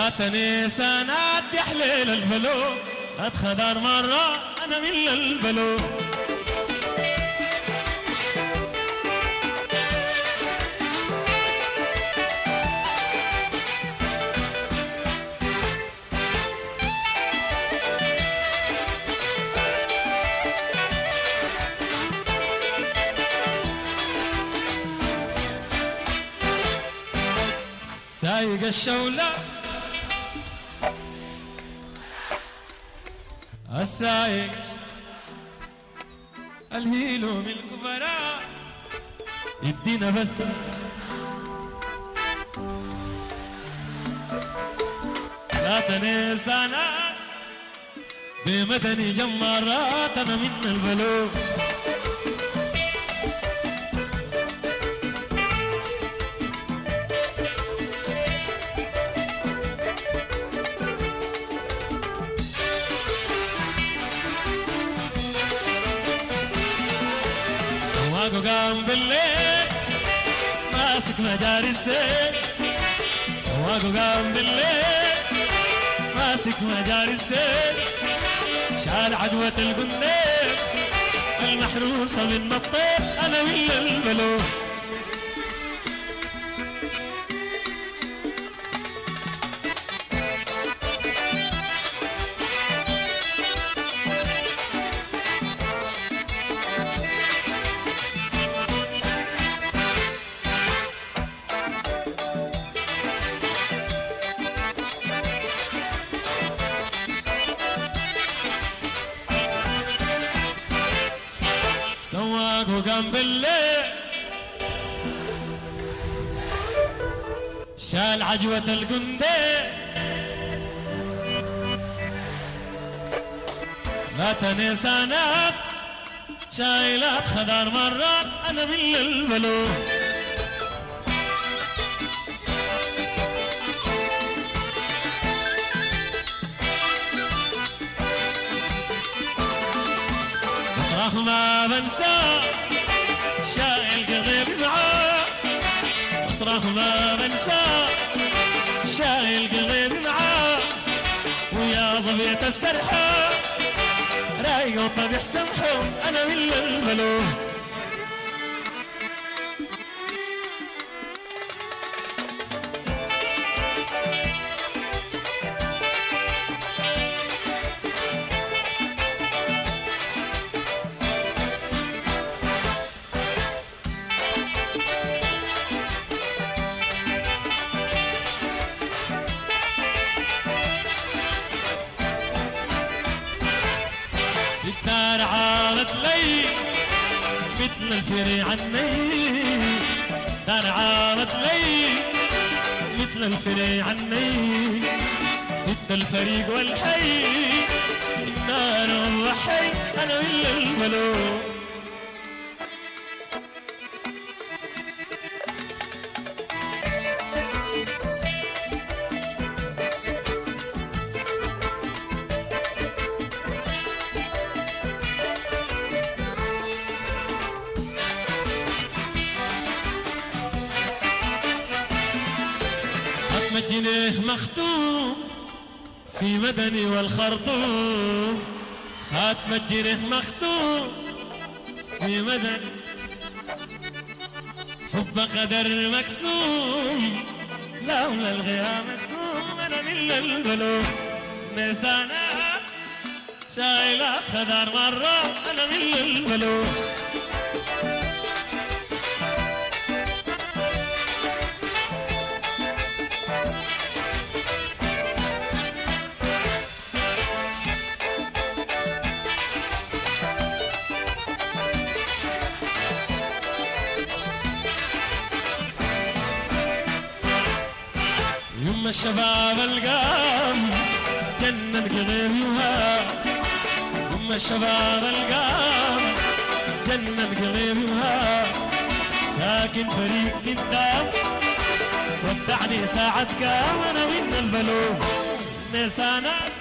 لا تنسى نادي حليل البلو اتخدر مرة أنا من البلو سايق الشولة السايق الهيلو من الكبراء يدينا بس لا تنسانا بمدني جمرات أنا من البلو قام بالليل ماسك مجاري السيل سواقه قام بالليل ماسك مجاري السيل شال عدوة القنديل المحروسة من الطير أنا من البلو سواقه قام بالليل شال عجوة القنديل لا تنسانات شايلات خضار مرات أنا من البلو ما بنسى شايل قلبي معاه مطرح ما بنسى شايل قلبي معاه ويا ظبية السرحة رايقة وطبيح سمحه أنا من البلو الدار عارت لي مثل الفري عني دار عارت لي مثل الفري عني ست الفريق والحي النار والحي أنا من البلو الجنيه مختوم في مدني والخرطوم خاتم الجنيه مختوم في مدني حب قدر مكسوم لولا الغيام تقوم أنا من البلو نسانات شايلات خضار مرة أنا من البلو يما الشباب القام جنن قليلها يما الشباب القام جنن قليلها ساكن فريق قدام ودعني ساعة كام أنا من البلو نسانات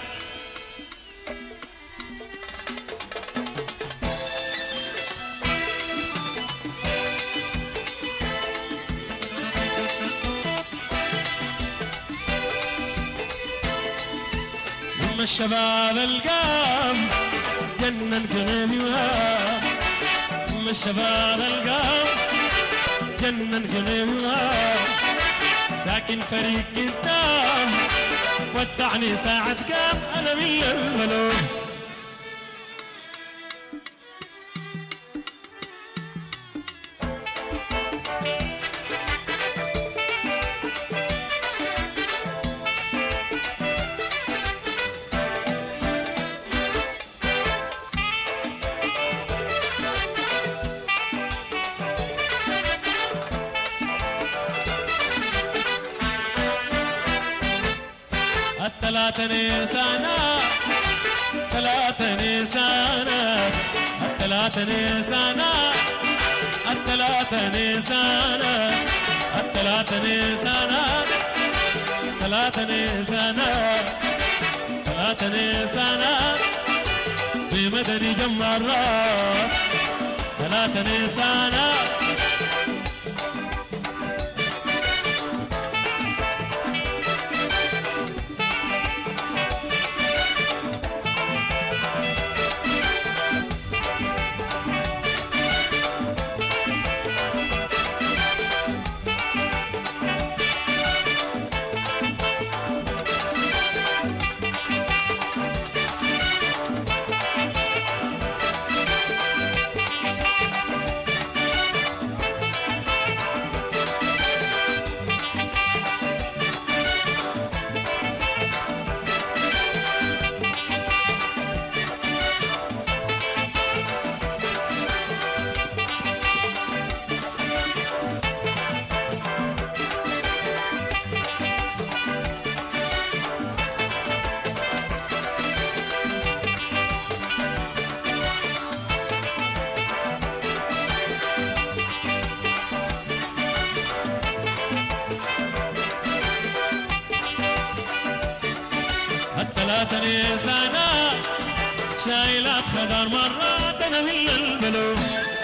أما الشباب القام جنن في غيبي وهام، أما الشباب القام جنن في غيبي وهام، ساكن فريق قدام ودعني ساعة قام أنا من الملوك. الثلاثة نيسانا ثلاثة نيسانا الثلاثة نيسانا الثلاثة نيسانا الثلاثة نيسانا ثلاثة نيسانا ثلاثة نيسانا بمدني جمرات ثلاثة نيسانا. الثلاثة نيسانا شايلات خضار مرات أنا من البلوك.